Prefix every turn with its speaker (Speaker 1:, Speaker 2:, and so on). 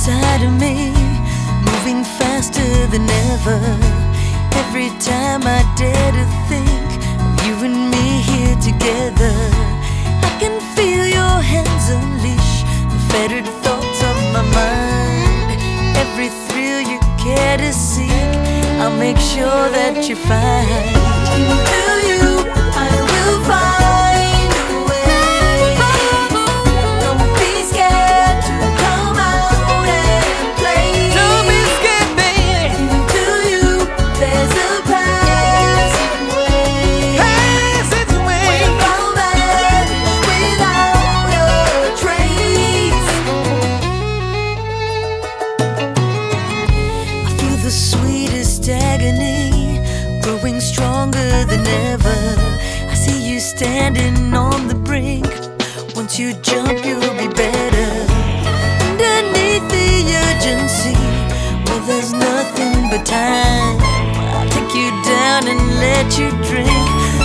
Speaker 1: inside of me, moving faster than ever. Every time I dare to think of you and me here together, I can feel your hands unleash the fettered thoughts of my mind. Every thrill you care to seek, I'll make sure that you find. To you, I will find a way. Don't be scared to come out and play.
Speaker 2: Don't be scared, baby.
Speaker 1: To you, there's a passing way.
Speaker 2: Passageway.
Speaker 1: When you'll vanish without a trace. I feel the sweetest agony growing stronger than ever. I see you standing on the brink. Once you jump, you'll be better. Underneath the urgency, where there's nothing but time, I'll take you down and let you drink